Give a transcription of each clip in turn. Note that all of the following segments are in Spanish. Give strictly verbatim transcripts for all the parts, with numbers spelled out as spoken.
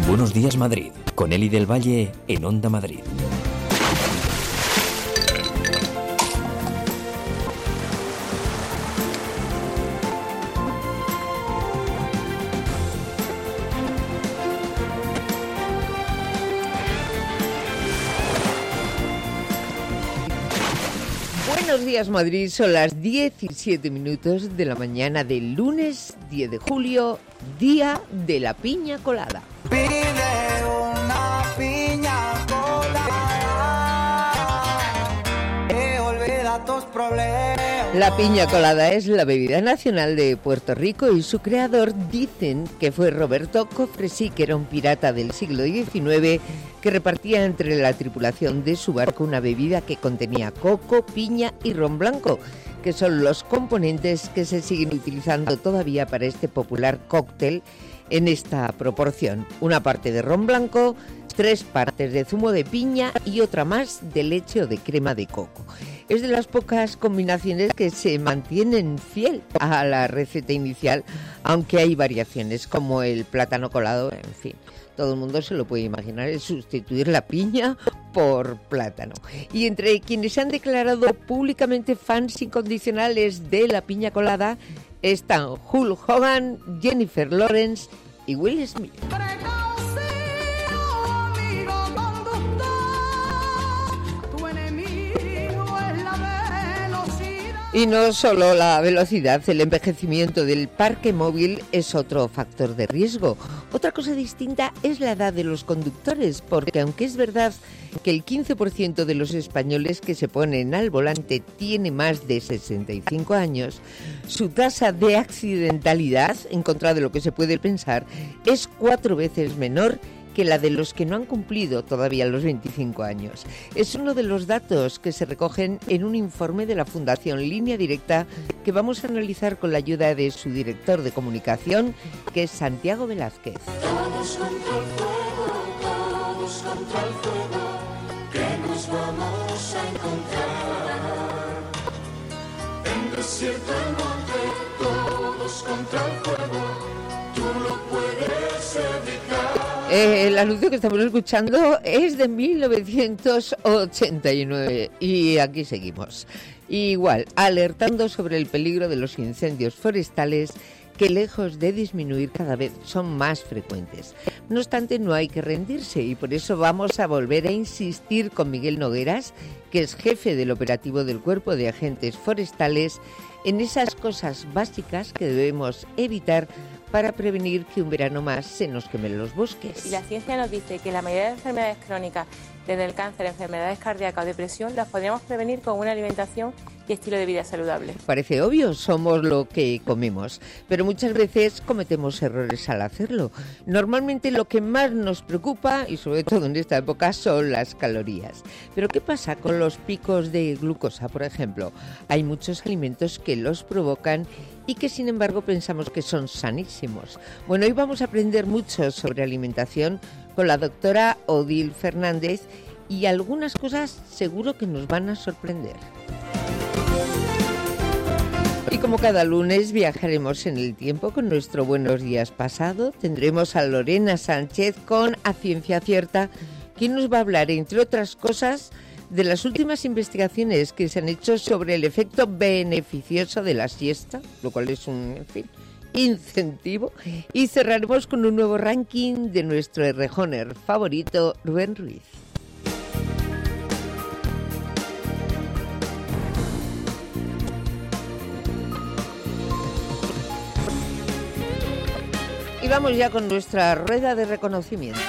Buenos días, Madrid, con Eli del Valle en Onda Madrid. Buenos días, Madrid, son las diecisiete minutos de la mañana del lunes diez de julio, día de la piña colada. Pide una piña colada, que olvida tus problemas. La piña colada es la bebida nacional de Puerto Rico y su creador dicen que fue Roberto Cofresí, que era un pirata del siglo diecinueve que repartía entre la tripulación de su barco una bebida que contenía coco, piña y ron blanco, que son los componentes que se siguen utilizando todavía para este popular cóctel en esta proporción. Una parte de ron blanco, tres partes de zumo de piña y otra más de leche o de crema de coco. Es de las pocas combinaciones que se mantienen fiel a la receta inicial, aunque hay variaciones como el plátano colado, en fin. Todo el mundo se lo puede imaginar, es sustituir la piña por plátano. Y entre quienes se han declarado públicamente fans incondicionales de la piña colada están Hulk Hogan, Jennifer Lawrence y Will Smith. Y no solo la velocidad, el envejecimiento del parque móvil es otro factor de riesgo. Otra cosa distinta es la edad de los conductores, porque aunque es verdad que el quince por ciento de los españoles que se ponen al volante tiene más de sesenta y cinco años, su tasa de accidentalidad, en contra de lo que se puede pensar, es cuatro veces menor que la de los que no han cumplido todavía los veinticinco años. Es uno de los datos que se recogen en un informe de la Fundación Línea Directa que vamos a analizar con la ayuda de su director de comunicación, que es Santiago Velázquez. Todos contra el fuego, todos contra el fuego, que nos vamos a encontrar. En desierto y monte, todos contra el fuego, tú lo puedes evitar. Eh, el anuncio que estamos escuchando es de mil novecientos ochenta y nueve y aquí seguimos. Igual, alertando sobre el peligro de los incendios forestales que lejos de disminuir cada vez son más frecuentes. No obstante, no hay que rendirse y por eso vamos a volver a insistir con Miguel Nogueras, que es jefe del operativo del Cuerpo de Agentes Forestales, en esas cosas básicas que debemos evitar para prevenir que un verano más se nos quemen los bosques. Y la ciencia nos dice que la mayoría de enfermedades crónicas, desde el cáncer, enfermedades cardíacas o depresión, las podríamos prevenir con una alimentación y estilo de vida saludable. Parece obvio, somos lo que comemos, pero muchas veces cometemos errores al hacerlo. Normalmente lo que más nos preocupa, y sobre todo en esta época, son las calorías. Pero ¿qué pasa con los picos de glucosa, por ejemplo? Hay muchos alimentos que los provocan y que sin embargo pensamos que son sanísimos. Bueno, hoy vamos a aprender mucho sobre alimentación con la doctora Odil Fernández y algunas cosas seguro que nos van a sorprender. Y como cada lunes viajaremos en el tiempo con nuestro Buenos Días pasado, tendremos a Lorena Sánchez con A Ciencia Cierta, quien nos va a hablar, entre otras cosas, de las últimas investigaciones que se han hecho sobre el efecto beneficioso de la siesta, lo cual es un, en fin, incentivo. Y cerraremos con un nuevo ranking de nuestro errejoner favorito, Rubén Ruiz. Y vamos ya con nuestra rueda de reconocimiento.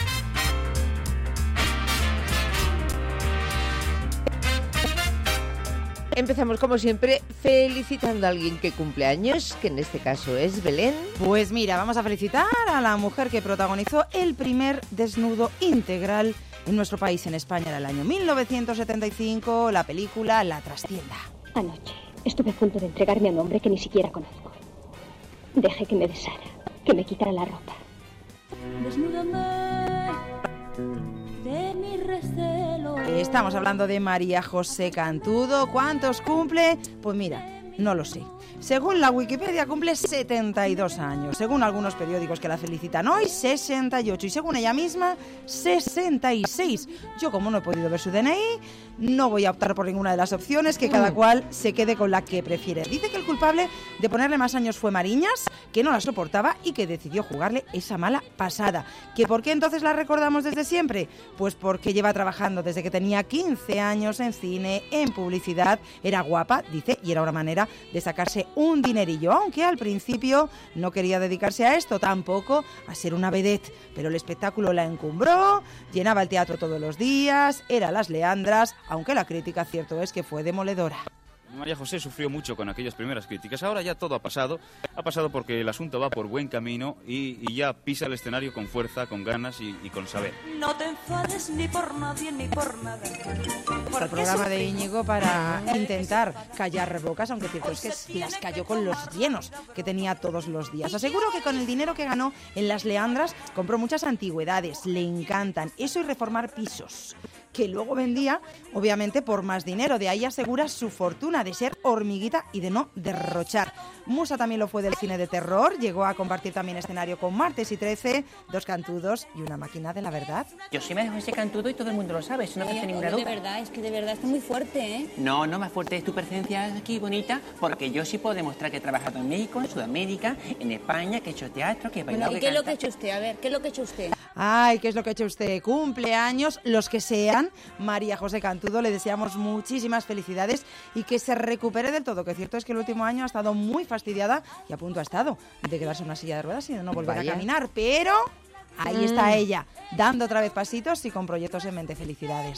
Empezamos, como siempre, felicitando a alguien que cumple años, que en este caso es Belén. Pues mira, vamos a felicitar a la mujer que protagonizó el primer desnudo integral en nuestro país, en España, en el año mil novecientos setenta y cinco, la película La Trastienda. Anoche estuve a punto de entregarme a un hombre que ni siquiera conozco. Dejé que me besara, que me quitara la ropa. Desnúdame de mi recelo. Estamos hablando de María José Cantudo. ¿Cuántos cumple? Pues mira, No lo sé. Según la Wikipedia cumple setenta y dos años, según algunos periódicos que la felicitan hoy, sesenta y ocho y según ella misma, sesenta y seis. Yo, como no he podido ver su D N I, no voy a optar por ninguna de las opciones, que cada cual se quede con la que prefiere. Dice que el culpable de ponerle más años fue Mariñas, que no la soportaba y que decidió jugarle esa mala pasada. ¿Que por qué entonces la recordamos desde siempre? Pues porque lleva trabajando desde que tenía quince años en cine, en publicidad, era guapa, dice, y era una manera de sacarse un dinerillo, aunque al principio no quería dedicarse a esto, tampoco a ser una vedette, pero el espectáculo la encumbró, llenaba el teatro todos los días, era Las Leandras, aunque la crítica cierto es que fue demoledora. María José sufrió mucho con aquellas primeras críticas. Ahora ya todo ha pasado. Ha pasado porque el asunto va por buen camino y, y ya pisa el escenario con fuerza, con ganas y, y con saber. No te enfades ni por nadie ni por nada. El programa de Íñigo para intentar callar bocas, aunque cierto es que las cayó con los llenos que tenía todos los días. Aseguro que con el dinero que ganó en Las Leandras compró muchas antigüedades, le encantan eso y reformar pisos, que luego vendía, obviamente, por más dinero. De ahí asegura su fortuna de ser hormiguita y de no derrochar. Musa también lo fue del cine de terror, llegó a compartir también escenario con Martes y Trece, Dos Cantudos y Una máquina de la verdad. Yo sí me dejo ese cantudo y todo el mundo lo sabe, eso no me hace ninguna duda. De verdad, es que de verdad está muy fuerte, ¿eh? No, no más fuerte es tu presencia aquí, bonita, porque yo sí puedo demostrar que he trabajado en México, en Sudamérica, en España, que he hecho teatro, que he bailado, bueno, ¿y que qué es lo canta. que ha hecho usted? A ver, ¿qué es lo que ha hecho usted? Ay, ¿qué es lo que ha hecho usted? Cumpleaños, los que sean. María José Cantudo, le deseamos muchísimas felicidades y que se recupere del todo, que cierto es que el último año ha estado muy fastidiada y a punto ha estado de quedarse en una silla de ruedas y de no volver Vaya. a caminar, pero ahí Mm. está ella, dando otra vez pasitos y con proyectos en mente. Felicidades.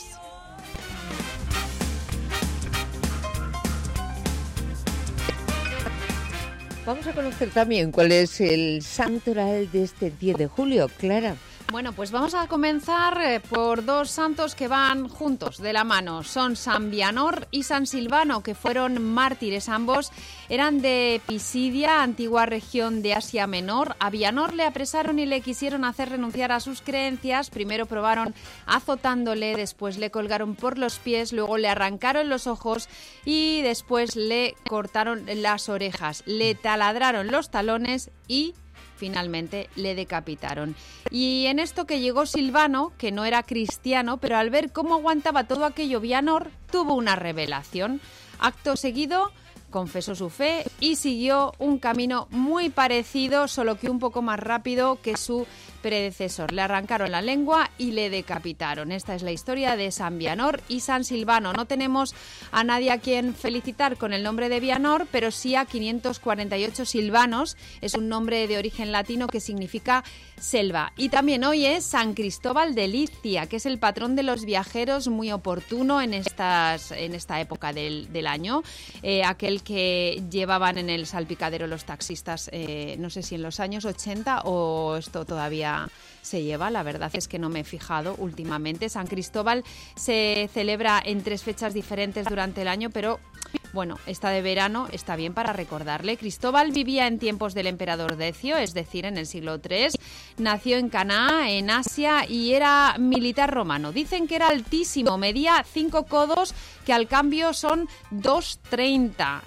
Vamos a conocer también cuál es el santoral de este diez de julio, Clara. Bueno, pues vamos a comenzar eh, por dos santos que van juntos, de la mano. Son San Vianor y San Silvano, que fueron mártires ambos. Eran de Pisidia, antigua región de Asia Menor. A Vianor le apresaron y le quisieron hacer renunciar a sus creencias. Primero probaron azotándole, después le colgaron por los pies, luego le arrancaron los ojos y después le cortaron las orejas. Le taladraron los talones y finalmente le decapitaron. Y en esto que llegó Silvano, que no era cristiano, pero al ver cómo aguantaba todo aquello Vianor, tuvo una revelación. Acto seguido, confesó su fe y siguió un camino muy parecido, solo que un poco más rápido que su predecesor. Le arrancaron la lengua y le decapitaron. Esta es la historia de San Vianor y San Silvano. No tenemos a nadie a quien felicitar con el nombre de Vianor, pero sí a quinientos cuarenta y ocho silvanos. Es un nombre de origen latino que significa selva. Y también hoy es San Cristóbal de Licia, que es el patrón de los viajeros, muy oportuno en, estas, en esta época del, del año. Eh, aquel que llevaban en el salpicadero los taxistas, eh, no sé si en los años ochenta o esto todavía se lleva, la verdad es que no me he fijado últimamente. San Cristóbal se celebra en tres fechas diferentes durante el año, pero bueno, esta de verano está bien para recordarle. Cristóbal vivía en tiempos del emperador Decio, es decir, en el siglo tercero. Nació en Canaá, en Asia, y era militar romano. Dicen que era altísimo, medía cinco codos, que al cambio son dos treinta,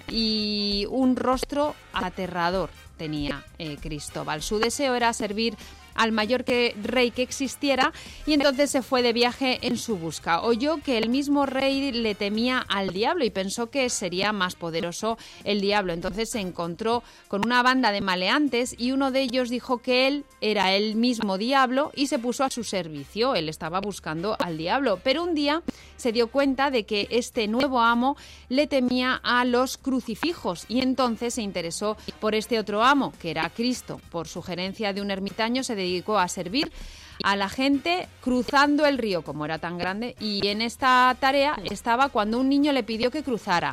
y un rostro aterrador tenía eh, Cristóbal. Su deseo era servir al mayor que, rey que existiera, y entonces se fue de viaje en su busca. Oyó que el mismo rey le temía al diablo y pensó que sería más poderoso el diablo. Entonces se encontró con una banda de maleantes y uno de ellos dijo que él era el mismo diablo y se puso a su servicio. Él estaba buscando al diablo, pero un día se dio cuenta de que este nuevo amo le temía a los crucifijos y entonces se interesó por este otro amo, que era Cristo. Por sugerencia de un ermitaño se dedicó a servir a la gente cruzando el río, como era tan grande, y en esta tarea estaba cuando un niño le pidió que cruzara.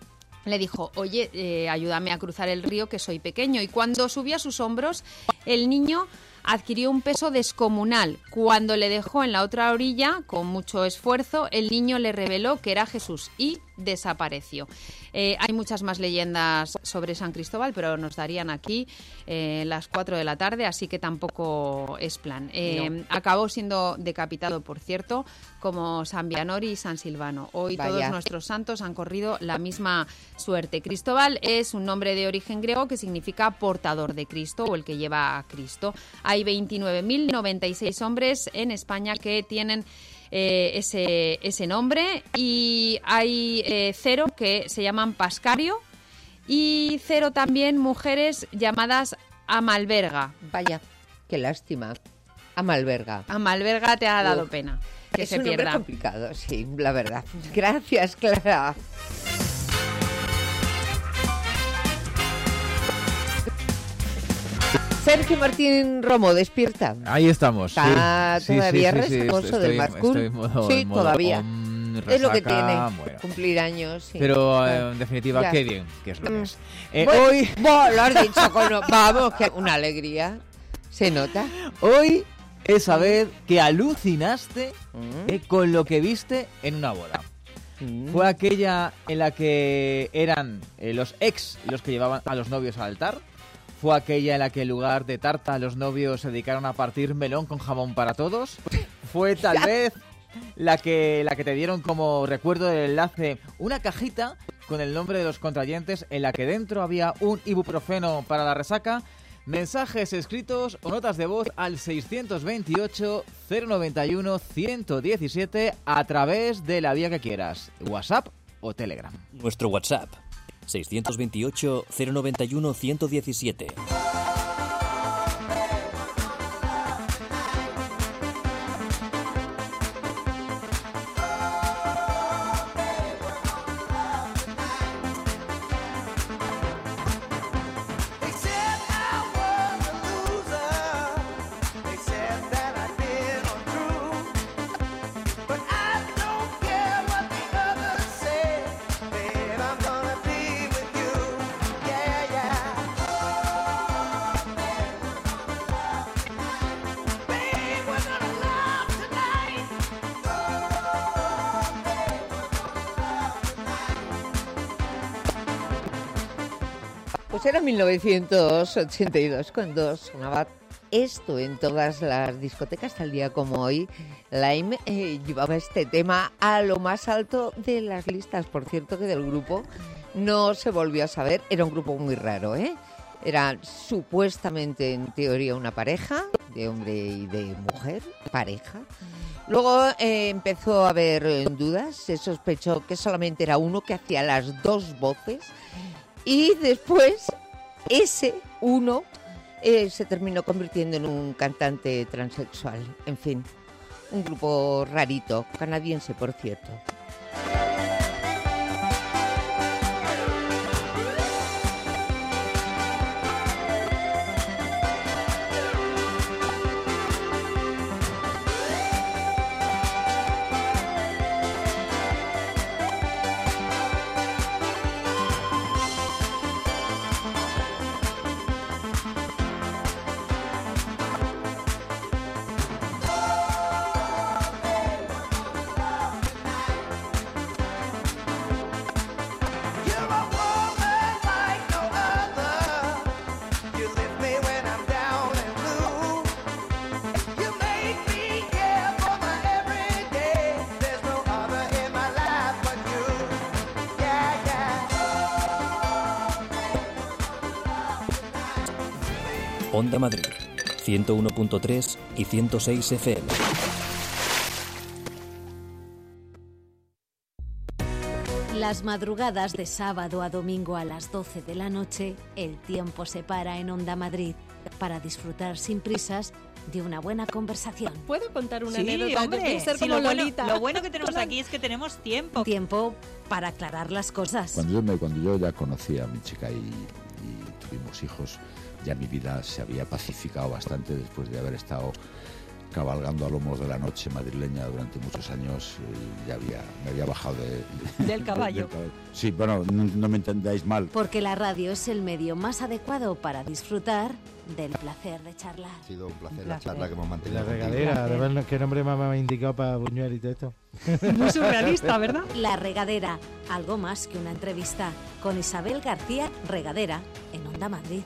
Le dijo, oye, eh, ayúdame a cruzar el río, que soy pequeño. Y cuando subió a sus hombros, el niño adquirió un peso descomunal. Cuando le dejó en la otra orilla, con mucho esfuerzo, el niño le reveló que era Jesús y desapareció. Eh, hay muchas más leyendas sobre San Cristóbal, pero nos darían aquí eh, las cuatro de la tarde, así que tampoco es plan. Eh, no. Acabó siendo decapitado, por cierto, como San Vianor y San Silvano. Hoy Vaya. Todos nuestros santos han corrido la misma suerte. Cristóbal es un nombre de origen griego que significa portador de Cristo o el que lleva a Cristo. Hay veintinueve mil noventa y seis hombres en España que tienen eh, ese, ese nombre y hay eh, cero que se llaman Pascario y cero también mujeres llamadas Amalberga. Vaya, qué lástima. Amalberga. Amalberga te ha dado Uf. pena que es se un pierda. Es complicado, sí, la verdad. Gracias, Clara. Sergio Martín Romo, despierta. Ahí estamos. Está sí, todavía sí, sí, sí, resacoso estoy, del Mascul. Estoy en modo, sí, en modo todavía. Om, resaca, es lo que tiene, bueno. cumplir años. Sí. Pero claro. en definitiva, ya. qué bien, que es lo que es. Eh, bueno, hoy... Bueno, lo has dicho con... Vamos, que una alegría. ¿Se nota? Hoy es saber que alucinaste mm. eh, con lo que viste en una boda. Mm. Fue aquella en la que eran eh, los ex los que llevaban a los novios al altar. Fue aquella en la que en lugar de tarta los novios se dedicaron a partir melón con jamón para todos. Fue tal vez la que, la que te dieron como recuerdo del enlace una cajita con el nombre de los contrayentes en la que dentro había un ibuprofeno para la resaca. Mensajes escritos o notas de voz al seiscientos veintiocho, cero noventa y uno, ciento diecisiete a través de la vía que quieras, WhatsApp o Telegram. Nuestro WhatsApp, seiscientos veintiocho, cero noventa y uno, ciento diecisiete. Pues era mil novecientos ochenta y dos cuando sonaba esto en todas las discotecas, tal día como hoy. Lime eh, llevaba este tema a lo más alto de las listas. Por cierto, que del grupo no se volvió a saber. Era un grupo muy raro, ¿eh? Era supuestamente, en teoría, una pareja de hombre y de mujer, pareja. Luego eh, empezó a haber eh, dudas. Se sospechó que solamente era uno que hacía las dos voces. Y después, ese uno eh, se terminó convirtiendo en un cantante transexual. En fin, un grupo rarito, canadiense, por cierto. Onda Madrid, ciento uno punto tres y ciento seis F M. Las madrugadas de sábado a domingo a las doce de la noche, el tiempo se para en Onda Madrid para disfrutar sin prisas de una buena conversación. ¿Puedo contar una Sí, anécdota? hombre. Yo quiero ser Sí, como lo bueno- Lolita. lo bueno que tenemos aquí es que tenemos tiempo. Tiempo para aclarar las cosas. Cuando yo, me, cuando yo ya conocí a mi chica y, y tuvimos hijos, ya mi vida se había pacificado bastante después de haber estado cabalgando a lomos de la noche madrileña durante muchos años, y ya había, me había bajado de, del caballo. del caballo. Sí, bueno, no, no me entendáis mal. Porque la radio es el medio más adecuado para disfrutar del placer de charlar. Ha sido un placer, Un la placer. charla que hemos mantenido. La regadera, además, qué nombre más me ha indicado para Buñuel y todo esto. Muy surrealista, ¿verdad? La Regadera, algo más que una entrevista, con Isabel García Regadera, en Onda Madrid.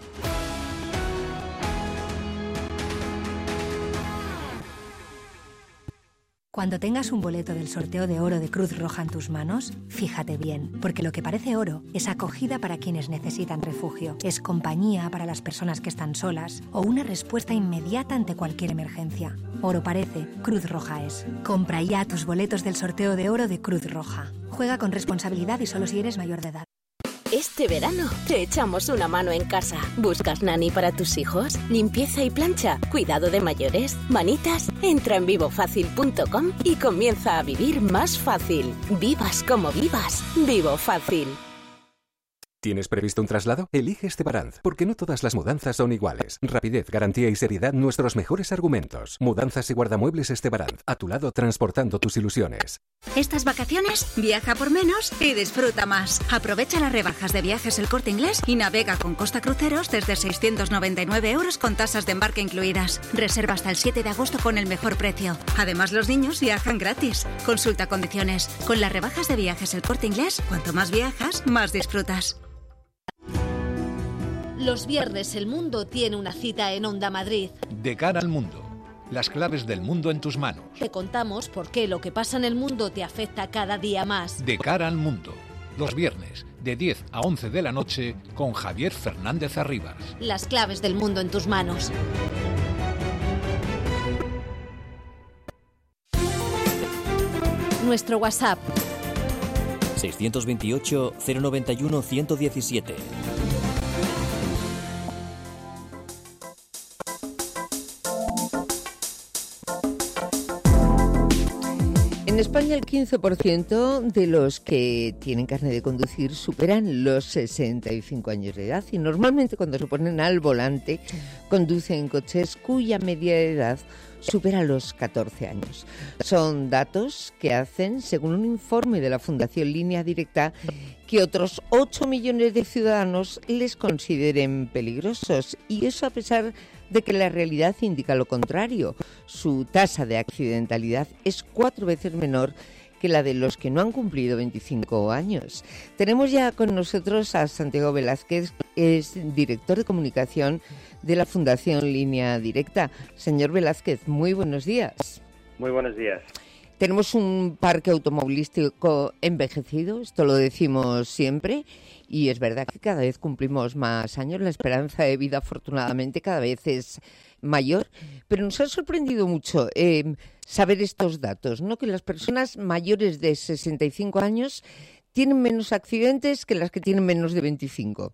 Cuando tengas un boleto del sorteo de oro de Cruz Roja en tus manos, fíjate bien, porque lo que parece oro es acogida para quienes necesitan refugio, es compañía para las personas que están solas o una respuesta inmediata ante cualquier emergencia. Oro parece, Cruz Roja es. Compra ya tus boletos del sorteo de oro de Cruz Roja. Juega con responsabilidad y solo si eres mayor de edad. Este verano te echamos una mano en casa. ¿Buscas nani para tus hijos? ¿Limpieza y plancha? ¿Cuidado de mayores? ¿Manitas? Entra en vivo fácil punto com y comienza a vivir más fácil. Vivas como vivas. Vivo Fácil. ¿Tienes previsto un traslado? Elige Estebaranz, porque no todas las mudanzas son iguales. Rapidez, garantía y seriedad, nuestros mejores argumentos. Mudanzas y guardamuebles Estebaranz, a tu lado transportando tus ilusiones. Estas vacaciones, viaja por menos y disfruta más. Aprovecha las rebajas de Viajes El Corte Inglés y navega con Costa Cruceros desde seiscientos noventa y nueve euros con tasas de embarque incluidas. Reserva hasta el siete de agosto con el mejor precio. Además, los niños viajan gratis. Consulta condiciones. Con las rebajas de Viajes El Corte Inglés, cuanto más viajas, más disfrutas. Los viernes el mundo tiene una cita en Onda Madrid. De cara al mundo. Las claves del mundo en tus manos. Te contamos por qué lo que pasa en el mundo te afecta cada día más. De cara al mundo. Los viernes, de diez a once de la noche, con Javier Fernández Arribas. Las claves del mundo en tus manos. Nuestro WhatsApp. seiscientos veintiocho, cero noventa y uno, ciento diecisiete. En España el quince por ciento de los que tienen carnet de conducir superan los sesenta y cinco años de edad y normalmente cuando se ponen al volante conducen coches cuya media de edad supera los catorce años. Son datos que hacen, según un informe de la Fundación Línea Directa, que otros ocho millones de ciudadanos les consideren peligrosos, y eso a pesar de que la realidad indica lo contrario. Su tasa de accidentalidad es cuatro veces menor que la de los que no han cumplido veinticinco años. Tenemos ya con nosotros a Santiago Velázquez, que es director de comunicación de la Fundación Línea Directa. Señor Velázquez, muy buenos días. Muy buenos días. Tenemos un parque automovilístico envejecido, esto lo decimos siempre, y es verdad que cada vez cumplimos más años, la esperanza de vida afortunadamente cada vez es mayor, pero nos ha sorprendido mucho eh, saber estos datos, ¿no? Que las personas mayores de sesenta y cinco años tienen menos accidentes que las que tienen menos de veinticinco.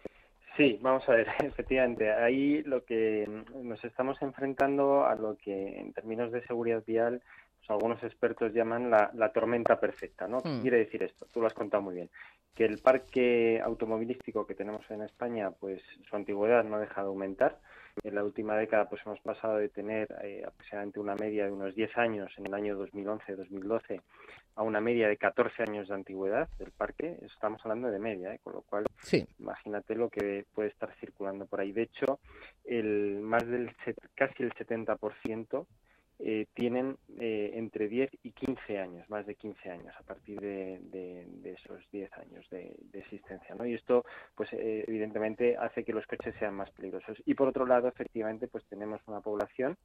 Sí, vamos a ver, efectivamente, ahí lo que nos estamos enfrentando a lo que en términos de seguridad vial pues, algunos expertos llaman la, la tormenta perfecta, ¿no? ¿Qué Mm. quiere decir esto? Tú lo has contado muy bien. Que el parque automovilístico que tenemos en España, pues su antigüedad no deja de aumentar. En la última década pues hemos pasado de tener eh, aproximadamente una media de unos diez años en el año dos mil once dos mil doce a una media de catorce años de antigüedad del parque. Estamos hablando de media, ¿eh? Con lo cual sí. Imagínate lo que puede estar circulando por ahí. De hecho, el más del set- casi el setenta por ciento eh, tienen eh, entre diez y quince años, más de quince años a partir de, de, de esos diez años de, de existencia, ¿no? Y esto, pues eh, evidentemente hace que los coches sean más peligrosos. Y por otro lado, efectivamente, pues tenemos una población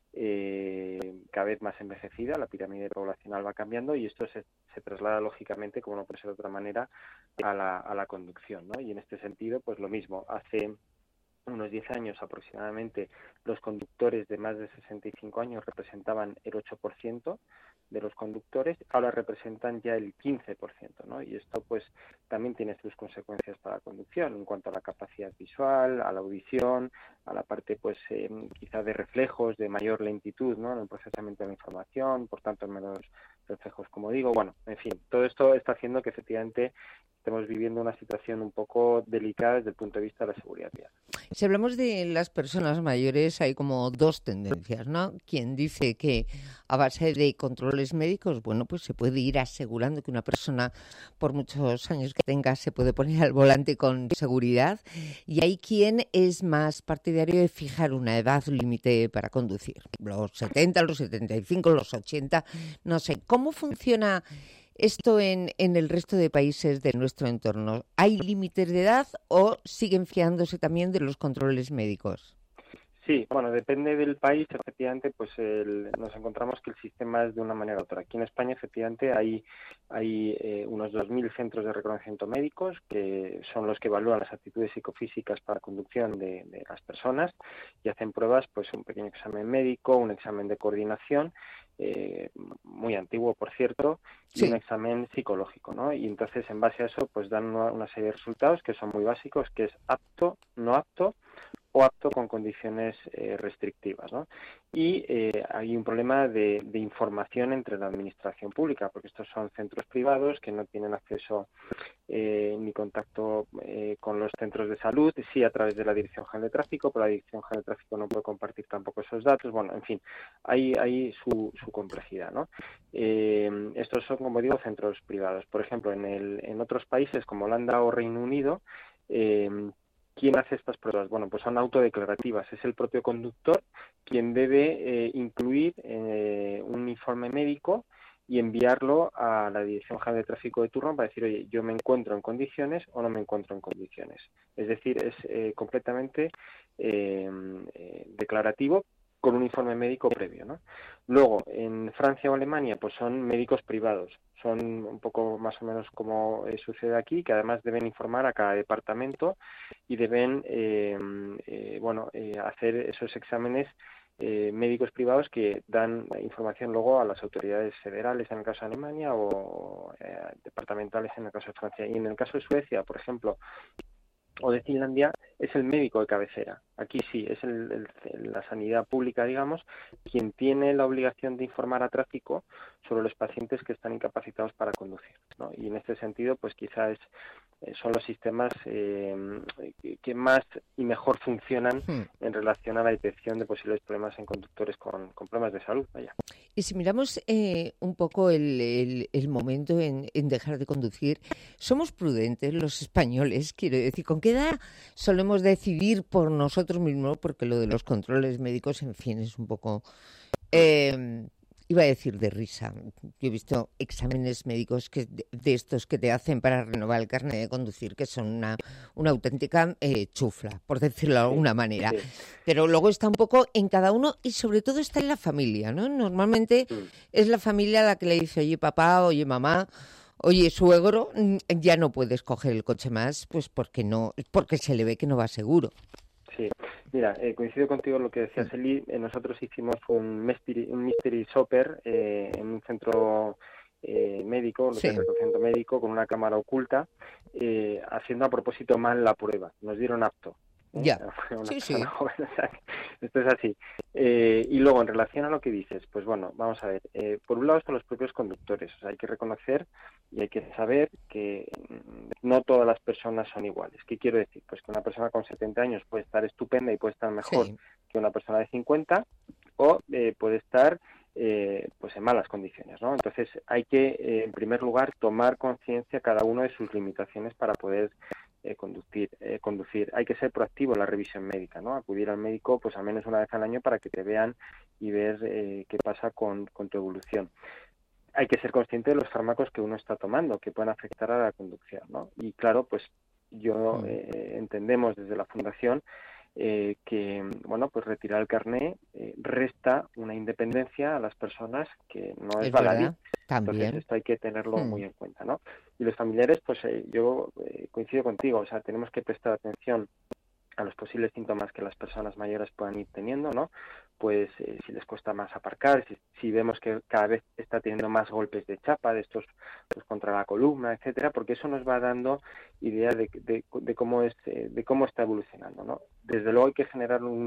eh, cada vez más envejecida, la pirámide poblacional va cambiando y esto se, se traslada lógicamente, como no puede ser de otra manera, a la, a la conducción, ¿no? Y en este sentido, pues lo mismo, hace unos diez años aproximadamente los conductores de más de sesenta y cinco años representaban el ocho por ciento de los conductores, ahora representan ya el quince por ciento, ¿no? Y esto pues también tiene sus consecuencias para la conducción en cuanto a la capacidad visual, a la audición, a la parte pues eh, quizá de reflejos, de mayor lentitud, ¿no? En el procesamiento de la información, por tanto menos reflejos, como digo. Bueno, en fin, todo esto está haciendo que efectivamente estemos viviendo una situación un poco delicada desde el punto de vista de la seguridad vial. Si hablamos de las personas mayores, hay como dos tendencias, ¿no? Quien dice que a base de controles médicos, bueno, pues se puede ir asegurando que una persona, por muchos años que tenga, se puede poner al volante con seguridad. Y hay quien es más partidario de fijar una edad límite para conducir. Los setenta, los setenta y cinco, los ochenta, no sé. ¿Cómo funciona esto en, en el resto de países de nuestro entorno? ¿Hay límites de edad o siguen fiándose también de los controles médicos? Sí, bueno, depende del país, efectivamente, pues el, nos encontramos que el sistema es de una manera u otra. Aquí en España, efectivamente, hay, hay eh, unos dos mil centros de reconocimiento médicos que son los que evalúan las aptitudes psicofísicas para conducción de, de las personas y hacen pruebas, pues un pequeño examen médico, un examen de coordinación, eh, muy antiguo, por cierto, y sí. un examen psicológico, ¿no? Y entonces, en base a eso, pues dan una, una serie de resultados que son muy básicos, que es apto, no apto, o apto con condiciones eh, restrictivas, ¿no? Y eh, hay un problema de, de información entre la administración pública, porque estos son centros privados que no tienen acceso eh, ni contacto eh, con los centros de salud, sí a través de la Dirección General de Tráfico, pero la Dirección General de Tráfico no puede compartir tampoco esos datos. Bueno, en fin, hay, hay su, su complejidad, ¿no? Eh, estos son, como digo, centros privados. Por ejemplo, en, el, en otros países como Holanda o Reino Unido, eh, ¿quién hace estas pruebas? Bueno, pues son autodeclarativas. Es el propio conductor quien debe eh, incluir eh, un informe médico y enviarlo a la Dirección General de Tráfico de turno para decir, oye, yo me encuentro en condiciones o no me encuentro en condiciones. Es decir, es eh, completamente eh, eh, declarativo con un informe médico previo, ¿no? Luego, en Francia o Alemania, pues son médicos privados. Son un poco más o menos como eh, sucede aquí, que además deben informar a cada departamento y deben eh, eh, bueno, eh, hacer esos exámenes eh, médicos privados que dan información luego a las autoridades federales en el caso de Alemania o eh, departamentales en el caso de Francia. Y en el caso de Suecia, por ejemplo, o de Finlandia, es el médico de cabecera. Aquí sí, es el, el, la sanidad pública, digamos, quien tiene la obligación de informar a tráfico sobre los pacientes que están incapacitados para conducir, ¿no? Y en este sentido, pues quizás eh, son los sistemas eh, que más y mejor funcionan hmm. en relación a la detección de posibles problemas en conductores con, con problemas de salud. Vaya. Y si miramos eh, un poco el, el, el momento en, en dejar de conducir, somos prudentes los españoles, quiero decir, ¿con qué edad solemos decidir por nosotros mismos? Porque lo de los controles médicos, en fin, es un poco... Eh, iba a decir de risa. Yo he visto exámenes médicos que de, de estos que te hacen para renovar el carnet de conducir, que son una, una auténtica eh, chufla, por decirlo de alguna manera. Pero luego está un poco en cada uno y sobre todo está en la familia, ¿no? Normalmente es la familia la que le dice, oye papá, oye mamá, oye suegro, ya no puedes coger el coche más, pues porque no, porque se le ve que no va seguro. Sí, mira, eh, coincido contigo en lo que decías, Eli. Eh, nosotros hicimos un mystery, un mystery shopper eh, en un centro eh, médico, sí. reconocimiento médico, con una cámara oculta, eh, haciendo a propósito mal la prueba. Nos dieron apto. ¿eh? Ya, sí, sí. Esto es así. Eh, y luego, en relación a lo que dices, pues bueno, vamos a ver. Eh, por un lado están los propios conductores. O sea, hay que reconocer y hay que saber que no todas las personas son iguales. ¿Qué quiero decir? Pues que una persona con setenta años puede estar estupenda y puede estar mejor sí. que una persona de cincuenta o eh, puede estar eh, pues en malas condiciones, ¿no? Entonces hay que, eh, en primer lugar, tomar conciencia cada uno de sus limitaciones para poder eh, conducir, eh, conducir. Hay que ser proactivo en la revisión médica, ¿no? Acudir al médico pues al menos una vez al año para que te vean y ver eh, qué pasa con, con tu evolución. Hay que ser consciente de los fármacos que uno está tomando, que pueden afectar a la conducción, ¿no? Y claro, pues yo eh, entendemos desde la Fundación eh, que, bueno, pues retirar el carné eh, resta una independencia a las personas que no es, es baladí. También. Entonces esto hay que tenerlo hmm. muy en cuenta, ¿no? Y los familiares, pues eh, yo eh, coincido contigo, o sea, tenemos que prestar atención a los posibles síntomas que las personas mayores puedan ir teniendo, ¿no? Pues eh, si les cuesta más aparcar, si, si vemos que cada vez está teniendo más golpes de chapa, de estos pues contra la columna, etcétera, porque eso nos va dando idea de, de, de cómo es, de cómo está evolucionando, ¿no? Desde luego hay que generar un,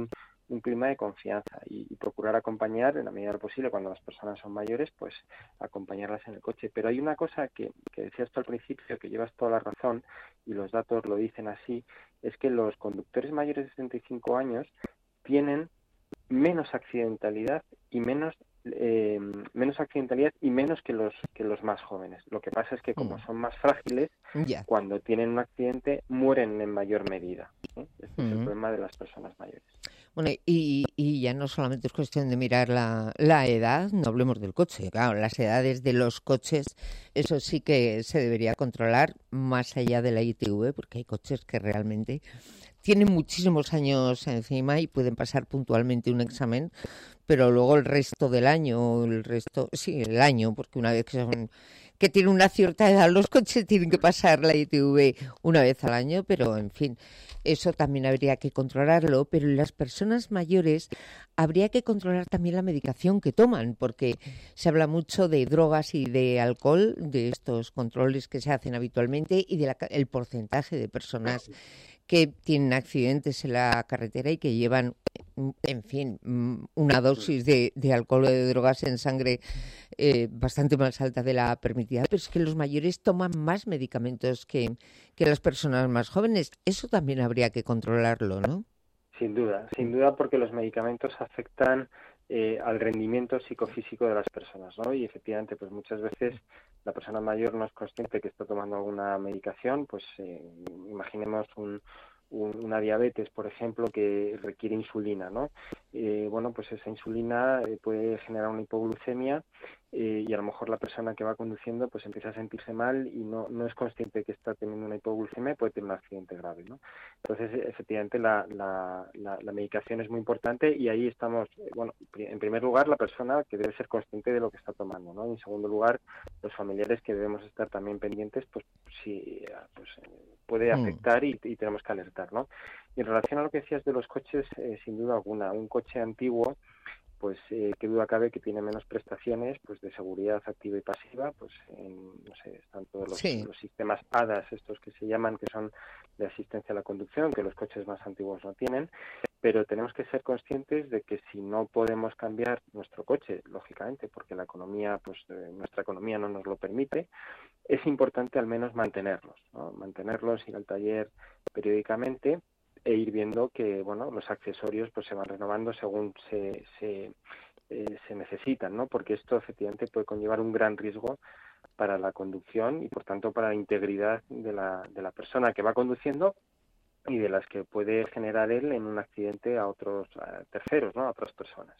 un clima de confianza y, y procurar acompañar en la medida de lo posible cuando las personas son mayores, pues acompañarlas en el coche. Pero hay una cosa que, que decías tú al principio, que llevas toda la razón y los datos lo dicen así, es que los conductores mayores de sesenta y cinco años tienen menos accidentalidad y menos eh, menos accidentalidad y menos que los que los más jóvenes. Lo que pasa es que como son más frágiles, Ya. cuando tienen un accidente mueren en mayor medida, ¿eh? Este es el Ujú. problema de las personas mayores. Bueno, y, y ya no solamente es cuestión de mirar la, la edad, no hablemos del coche, claro, las edades de los coches, eso sí que se debería controlar más allá de la I T V, porque hay coches que realmente tienen muchísimos años encima y pueden pasar puntualmente un examen, pero luego el resto del año, el resto, sí, el año, porque una vez que son que tienen una cierta edad, los coches tienen que pasar la I T V una vez al año, pero en fin, eso también habría que controlarlo, pero en las personas mayores habría que controlar también la medicación que toman, porque se habla mucho de drogas y de alcohol, de estos controles que se hacen habitualmente y del porcentaje de personas que tienen accidentes en la carretera y que llevan, en fin, una dosis de, de alcohol o de drogas en sangre eh, bastante más alta de la permitida, pero es que los mayores toman más medicamentos que, que las personas más jóvenes. Eso también habría que controlarlo, ¿no? Sin duda, sin duda, porque los medicamentos afectan eh, al rendimiento psicofísico de las personas, ¿no? Y efectivamente, pues muchas veces la persona mayor no es consciente que está tomando alguna medicación, pues eh, imaginemos un, un, una diabetes, por ejemplo, que requiere insulina, ¿no? Eh, bueno, pues esa insulina eh, puede generar una hipoglucemia eh, y a lo mejor la persona que va conduciendo pues empieza a sentirse mal y no, no es consciente que está teniendo una hipoglucemia y puede tener un accidente grave, ¿no? Entonces, efectivamente, la, la, la, la medicación es muy importante y ahí estamos, eh, bueno, en primer lugar, la persona que debe ser consciente de lo que está tomando, ¿no? Y en segundo lugar, los familiares que debemos estar también pendientes, pues si pues, puede afectar y, y tenemos que alertar, ¿no? Y en relación a lo que decías de los coches, eh, sin duda alguna, un coche antiguo, pues eh, qué duda cabe que tiene menos prestaciones pues de seguridad activa y pasiva, pues en, no sé, están todos los, Sí. los sistemas A D A S, estos que se llaman, que son de asistencia a la conducción, que los coches más antiguos no tienen, pero tenemos que ser conscientes de que si no podemos cambiar nuestro coche, lógicamente, porque la economía, pues eh, nuestra economía no nos lo permite, es importante al menos mantenerlos, ¿no? Mantenerlos, ir al taller periódicamente e ir viendo que, bueno, los accesorios pues se van renovando según se se, eh, se necesitan, ¿no? Porque esto efectivamente puede conllevar un gran riesgo para la conducción y por tanto para la integridad de la de la persona que va conduciendo y de las que puede generar él en un accidente a otros a terceros, ¿no? A otras personas.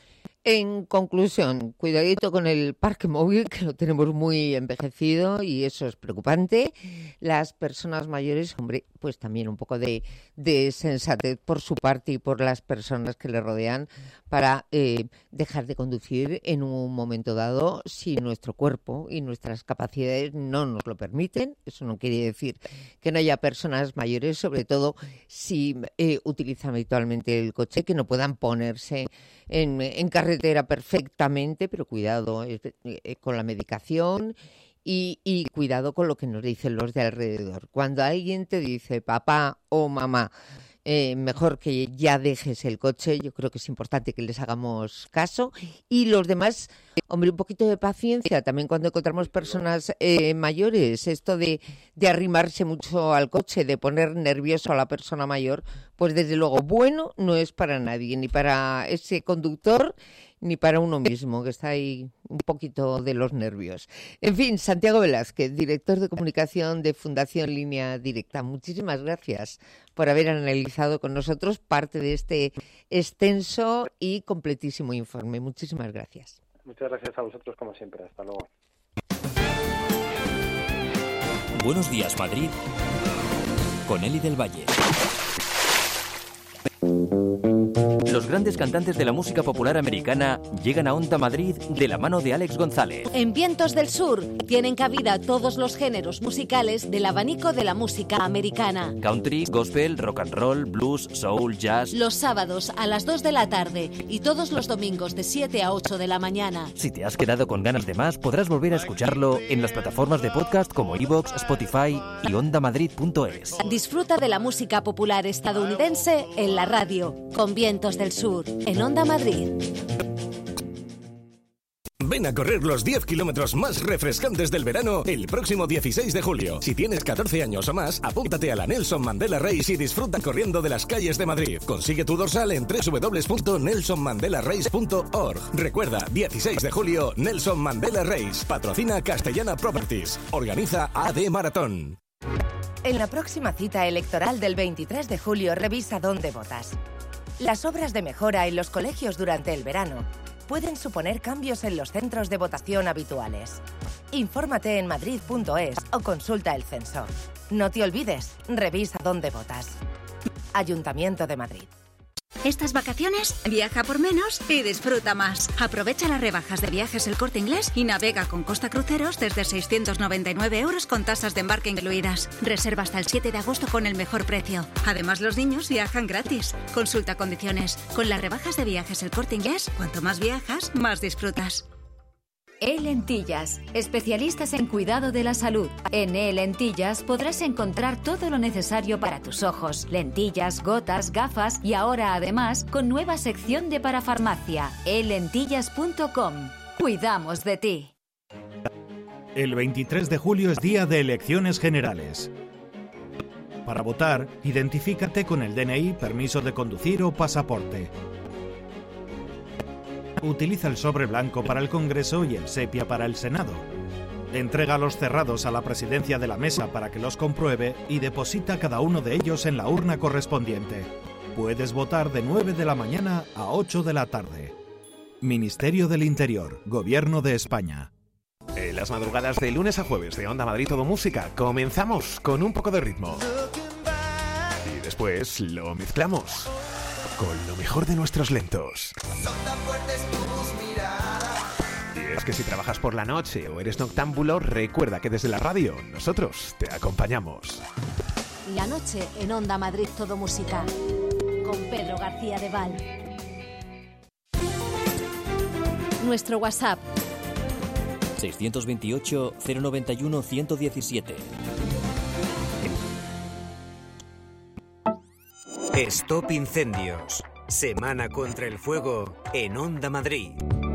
En conclusión, cuidadito con el parque móvil, que lo tenemos muy envejecido y eso es preocupante. Las personas mayores, hombre, pues también un poco de, de sensatez por su parte y por las personas que le rodean para eh, dejar de conducir en un momento dado si nuestro cuerpo y nuestras capacidades no nos lo permiten. Eso no quiere decir que no haya personas mayores, sobre todo si eh, utilizan habitualmente el coche, que no puedan ponerse en, en carretera perfectamente, pero cuidado eh, eh, con la medicación y, y cuidado con lo que nos dicen los de alrededor. Cuando alguien te dice, papá o mamá, eh, mejor que ya dejes el coche, yo creo que es importante que les hagamos caso. Y los demás, hombre, un poquito de paciencia. También cuando encontramos personas eh, mayores, esto de, de arrimarse mucho al coche, de poner nervioso a la persona mayor, pues desde luego bueno no es para nadie, ni para ese conductor, ni para uno mismo, que está ahí un poquito de los nervios. En fin, Santiago Velázquez, director de comunicación de Fundación Línea Directa, muchísimas gracias por haber analizado con nosotros parte de este extenso y completísimo informe. Muchísimas gracias. Muchas gracias a vosotros, como siempre. Hasta luego. Buenos días, Madrid, con Eli del Valle. Los grandes cantantes de la música popular americana llegan a Onda Madrid de la mano de Alex González. En Vientos del Sur tienen cabida todos los géneros musicales del abanico de la música americana. Country, gospel, rock and roll, blues, soul, jazz. Los sábados a las dos de la tarde y todos los domingos de siete a ocho de la mañana. Si te has quedado con ganas de más, podrás volver a escucharlo en las plataformas de podcast como iVoox, Spotify y onda madrid punto es. Disfruta de la música popular estadounidense en la radio, con Vientos del del Sur, en Onda Madrid. Ven a correr los diez kilómetros más refrescantes del verano el próximo dieciséis de julio. Si tienes catorce años o más, apúntate a la Nelson Mandela Race y disfruta corriendo de las calles de Madrid. Consigue tu dorsal en doble u doble u doble u punto nelson mandela race punto org. Recuerda, dieciséis de julio, Nelson Mandela Race. Patrocina Castellana Properties. Organiza A D Maratón. En la próxima cita electoral del veintitrés de julio, revisa dónde votas. Las obras de mejora en los colegios durante el verano pueden suponer cambios en los centros de votación habituales. Infórmate en madrid punto es o consulta el censo. No te olvides, revisa dónde votas. Ayuntamiento de Madrid. Estas vacaciones, viaja por menos y disfruta más. Aprovecha las rebajas de Viajes El Corte Inglés y navega con Costa Cruceros desde seiscientos noventa y nueve euros con tasas de embarque incluidas. Reserva hasta el siete de agosto con el mejor precio. Además, los niños viajan gratis. Consulta condiciones. Con las rebajas de Viajes El Corte Inglés, cuanto más viajas, más disfrutas. E-Lentillas, especialistas en cuidado de la salud. En E-Lentillas podrás encontrar todo lo necesario para tus ojos, lentillas, gotas, gafas y ahora además con nueva sección de parafarmacia, e lentillas punto com. Cuidamos de ti. El veintitrés de julio es día de elecciones generales. Para votar, identifícate con el D N I, permiso de conducir o pasaporte. Utiliza el sobre blanco para el Congreso y el sepia para el Senado. Entrega los cerrados a la presidencia de la mesa para que los compruebe y deposita cada uno de ellos en la urna correspondiente. Puedes votar de nueve de la mañana a ocho de la tarde. Ministerio del Interior, Gobierno de España. En las madrugadas de lunes a jueves de Onda Madrid Todo Música comenzamos con un poco de ritmo. Y después lo mezclamos con lo mejor de nuestros lentos. Y es que si trabajas por la noche o eres noctámbulo, recuerda que desde la radio nosotros te acompañamos. La noche en Onda Madrid Todo Música, con Pedro García de Val. Nuestro WhatsApp seiscientos veintiocho, cero noventa y uno, ciento diecisiete. Stop Incendios. Semana contra el fuego en Onda Madrid.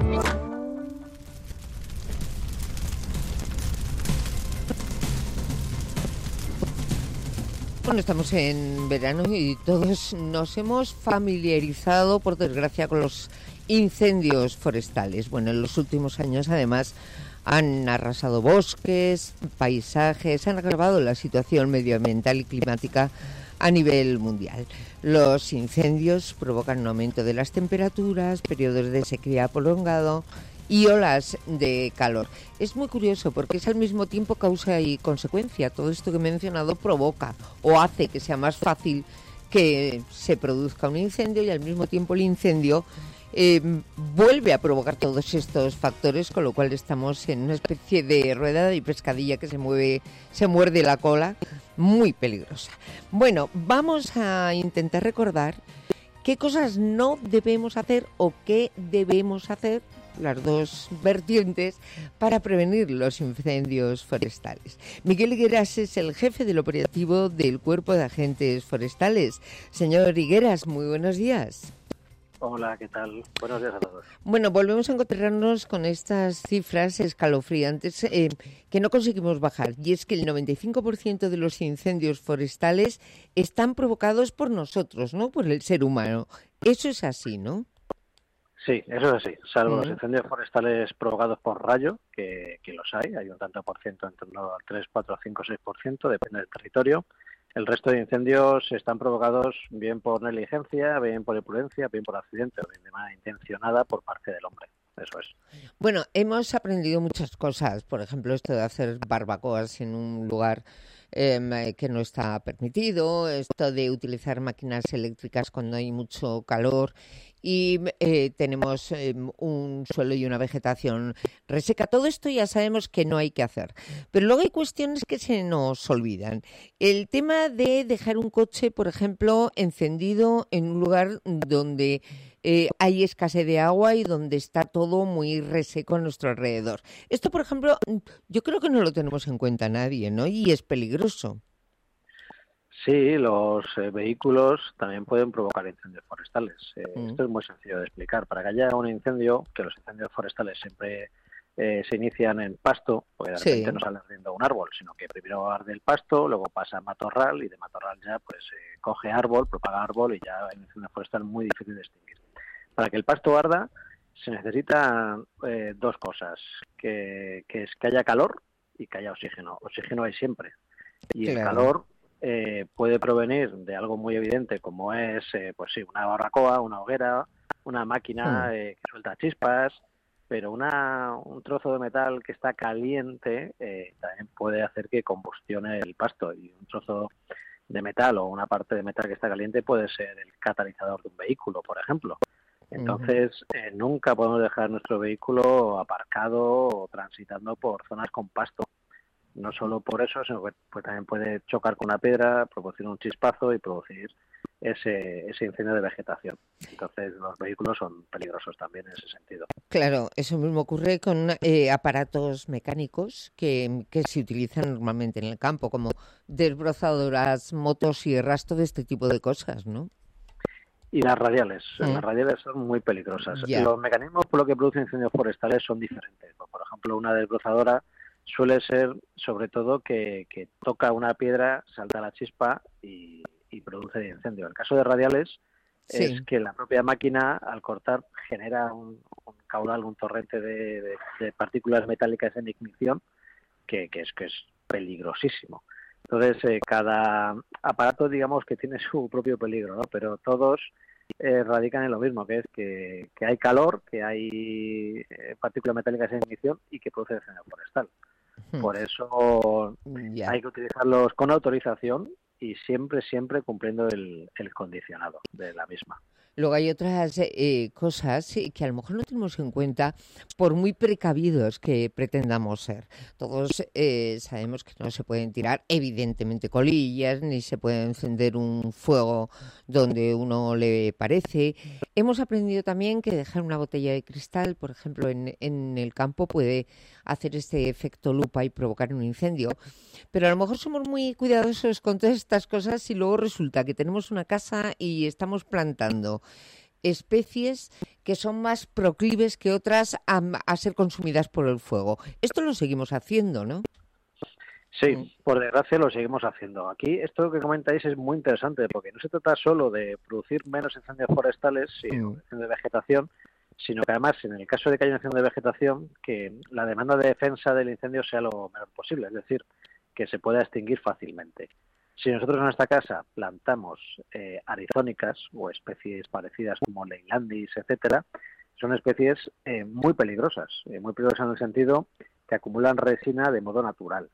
Bueno, estamos en verano y todos nos hemos familiarizado, por desgracia, con los incendios forestales. Bueno, en los últimos años, además, han arrasado bosques, paisajes, han agravado la situación medioambiental y climática a nivel mundial. Los incendios provocan un aumento de las temperaturas, periodos de sequía prolongado y olas de calor. Es muy curioso porque es al mismo tiempo causa y consecuencia. Todo esto que he mencionado provoca o hace que sea más fácil que se produzca un incendio y al mismo tiempo el incendio Eh, vuelve a provocar todos estos factores, con lo cual estamos en una especie de rueda de pescadilla que se mueve, se muerde la cola, muy peligrosa. Bueno, vamos a intentar recordar qué cosas no debemos hacer o qué debemos hacer, las dos vertientes, para prevenir los incendios forestales. Miguel Higueras es el jefe del operativo del Cuerpo de Agentes Forestales. Señor Higueras, muy buenos días. Hola, ¿qué tal? Buenos días a todos. Bueno, volvemos a encontrarnos con estas cifras escalofriantes eh, que no conseguimos bajar. Y es que el noventa y cinco por ciento de los incendios forestales están provocados por nosotros, ¿no? Por el ser humano. Eso es así, ¿no? Sí, eso es así. Salvo Mm. los incendios forestales provocados por rayo, que, que los hay, hay un tanto por ciento, en torno al tres, cuatro, cinco, seis por ciento, depende del territorio. El resto de incendios están provocados bien por negligencia, bien por imprudencia, bien por accidente o bien de manera intencionada por parte del hombre. Eso es. Bueno, hemos aprendido muchas cosas. Por ejemplo, esto de hacer barbacoas en un lugar eh, que no está permitido, esto de utilizar máquinas eléctricas cuando hay mucho calor y eh, tenemos eh, un suelo y una vegetación reseca. Todo esto ya sabemos que no hay que hacer. Pero luego hay cuestiones que se nos olvidan. El tema de dejar un coche, por ejemplo, encendido en un lugar donde eh, hay escasez de agua y donde está todo muy reseco a nuestro alrededor. Esto, por ejemplo, yo creo que no lo tenemos en cuenta nadie, ¿no? Y es peligroso. Sí, los eh, vehículos también pueden provocar incendios forestales. Eh, Mm. Esto es muy sencillo de explicar. Para que haya un incendio, que los incendios forestales siempre eh, se inician en pasto, porque de Sí. repente no sale ardiendo un árbol, sino que primero arde el pasto, luego pasa a matorral y de matorral ya pues eh, coge árbol, propaga árbol y ya el incendio forestal es muy difícil de extinguir. Para que el pasto arda se necesitan eh, dos cosas, que, que es que haya calor y que haya oxígeno. Oxígeno hay siempre. Y el Claro. calor eh, puede provenir de algo muy evidente como es, eh, pues sí, una barbacoa, una hoguera, una máquina Hmm. eh, que suelta chispas, pero una, un trozo de metal que está caliente eh, también puede hacer que combustione el pasto, y un trozo de metal o una parte de metal que está caliente puede ser el catalizador de un vehículo, por ejemplo. Entonces, eh, nunca podemos dejar nuestro vehículo aparcado o transitando por zonas con pasto. No solo por eso, sino que pues, también puede chocar con una piedra, producir un chispazo y producir ese, ese incendio de vegetación. Entonces, los vehículos son peligrosos también en ese sentido. Claro, eso mismo ocurre con eh, aparatos mecánicos que, que se utilizan normalmente en el campo, como desbrozadoras, motosierras, todo este tipo de cosas, ¿no? Y las radiales, Mm. las radiales son muy peligrosas. Ya. Los mecanismos por lo que producen incendios forestales son diferentes. Por ejemplo, una desbrozadora suele ser, sobre todo, que, que toca una piedra, salta la chispa y, y produce el incendio. El caso de radiales Sí. es que la propia máquina, al cortar, genera un, un caudal, un torrente de, de- de partículas metálicas en ignición que, que es que es peligrosísimo. Entonces, eh, cada aparato, digamos, que tiene su propio peligro, ¿no? Pero todos eh, radican en lo mismo, que es que, que hay calor, que hay eh, partículas metálicas en ignición y que produce incendio forestal. Por eso Ya. hay que utilizarlos con autorización y siempre, siempre cumpliendo el, el condicionado de la misma. Luego hay otras eh, cosas eh, que a lo mejor no tenemos en cuenta por muy precavidos que pretendamos ser. Todos eh, sabemos que no se pueden tirar evidentemente colillas, ni se puede encender un fuego donde uno le parece. Hemos aprendido también que dejar una botella de cristal, por ejemplo, en, en el campo puede hacer este efecto lupa y provocar un incendio. Pero a lo mejor somos muy cuidadosos con todas estas cosas y luego resulta que tenemos una casa y estamos plantando especies que son más proclives que otras a, a ser consumidas por el fuego. Esto lo seguimos haciendo, ¿no? Sí, por desgracia lo seguimos haciendo. Aquí esto que comentáis es muy interesante porque no se trata solo de producir menos incendios forestales y Mm. de vegetación, sino que además en el caso de que haya un incendio de vegetación, que la demanda de defensa del incendio sea lo menor posible, es decir, que se pueda extinguir fácilmente. Si nosotros en nuestra casa plantamos eh, arizónicas o especies parecidas como Leylandis, etcétera, son especies eh, muy peligrosas, eh, muy peligrosas en el sentido que acumulan resina de modo natural.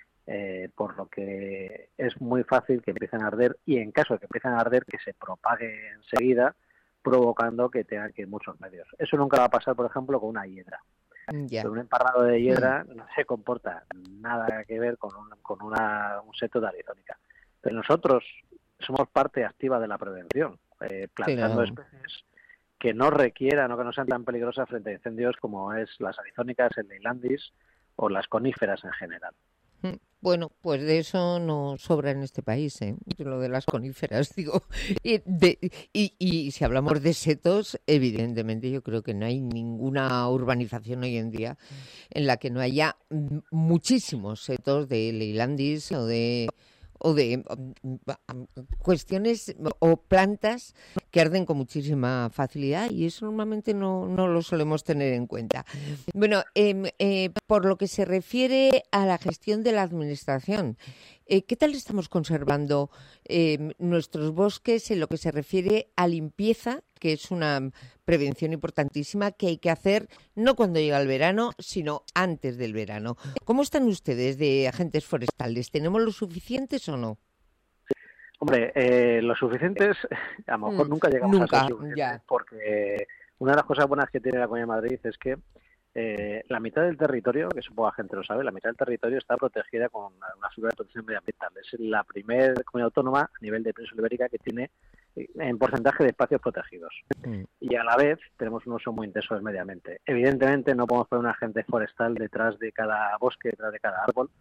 Eh, por lo que es muy fácil que empiecen a arder y en caso de que empiecen a arder que se propague enseguida, provocando que tengan que ir muchos medios. Eso nunca va a pasar, por ejemplo, con una hiedra. Ya. Pero un emparrado de hiedra no se comporta nada que ver con un, con una, un seto de arizónica. Pero nosotros somos parte activa de la prevención, eh, plantando Claro. especies que no requieran o que no sean tan peligrosas frente a incendios como es las arizónicas, el Leylandis o las coníferas en general. Mm, Bueno, pues de eso no sobra en este país, ¿eh? De lo de las coníferas, digo. Y, de- y, y si hablamos de setos, evidentemente yo creo que no hay ninguna urbanización hoy en día en la que no haya mm, muchísimos setos de Leylandis o de o de mm, mm, cuestiones o plantas que arden con muchísima facilidad y eso normalmente no, no lo solemos tener en cuenta. Bueno, em, eh, por lo que se refiere a la gestión de la administración, eh, ¿qué tal estamos conservando em, nuestros bosques en lo que se refiere a limpieza, que es una prevención importantísima que hay que hacer no cuando llega el verano, sino antes del verano? ¿Cómo están ustedes de agentes forestales? ¿Tenemos lo suficientes o no? Hombre, eh, lo suficientes, a lo mejor Mm, nunca llegamos nunca, a ser suficientes, ya. porque una de las cosas buenas que tiene la Comunidad de Madrid es que eh, la mitad del territorio, que supongo la gente lo sabe, la mitad del territorio está protegida con una una figura de protección medioambiental. Es la primera comunidad autónoma a nivel de península ibérica que tiene eh, en porcentaje de espacios protegidos. Y a la vez tenemos un uso muy intenso del medio ambiente. Evidentemente no podemos poner un agente forestal detrás de cada bosque, detrás de cada árbol,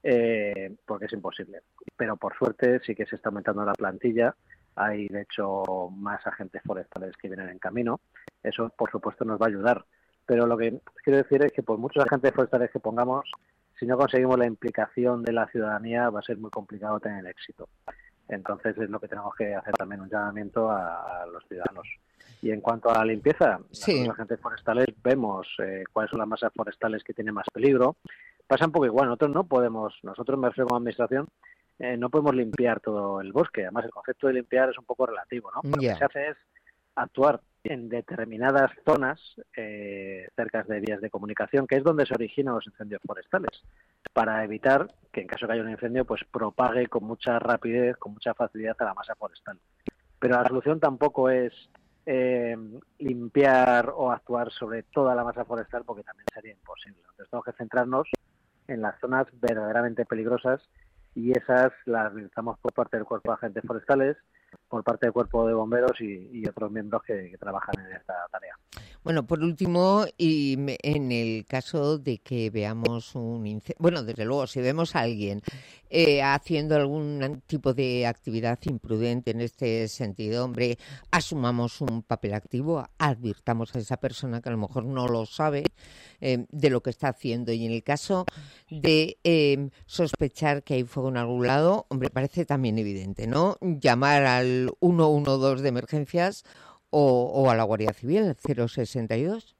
eh, porque es imposible. Pero por suerte sí que se está aumentando la plantilla. Hay, de hecho, más agentes forestales que vienen en camino. Eso, por supuesto, nos va a ayudar. Pero lo que quiero decir es que por muchos agentes forestales que pongamos, si no conseguimos la implicación de la ciudadanía, va a ser muy complicado tener éxito. Entonces es lo que tenemos que hacer también, un llamamiento a, a los ciudadanos. Y en cuanto a la limpieza, sí. Los agentes forestales vemos eh, cuáles son las masas forestales que tienen más peligro. Pasa un poco igual, nosotros no podemos, nosotros me refiero como administración, eh, no podemos limpiar todo el bosque. Además, el concepto de limpiar es un poco relativo, ¿no? Yeah. Lo que se hace es actuar en determinadas zonas eh, cerca de vías de comunicación, que es donde se originan los incendios forestales, para evitar que en caso de que haya un incendio pues propague con mucha rapidez, con mucha facilidad a la masa forestal. Pero la solución tampoco es eh, limpiar o actuar sobre toda la masa forestal, porque también sería imposible. Entonces tenemos que centrarnos en las zonas verdaderamente peligrosas, y esas las realizamos por parte del Cuerpo de Agentes Forestales, por parte del Cuerpo de Bomberos y, y otros miembros que, que trabajan en esta tarea. Bueno, por último, y en el caso de que veamos un incendio, bueno, desde luego, si vemos a alguien eh, haciendo algún tipo de actividad imprudente en este sentido, hombre, asumamos un papel activo, advirtamos a esa persona que a lo mejor no lo sabe eh, de lo que está haciendo. Y en el caso de eh, sospechar que hay fuego en algún lado, hombre, parece también evidente, ¿no? Llamar al uno uno dos de emergencias o, o a la Guardia Civil, el cero sesenta y dos.